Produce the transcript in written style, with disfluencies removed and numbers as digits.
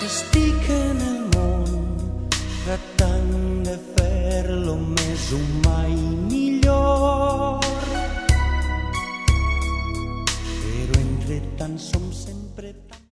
estic en el món tratant de fer-lo més humà i millor, però entre tant som sempre tan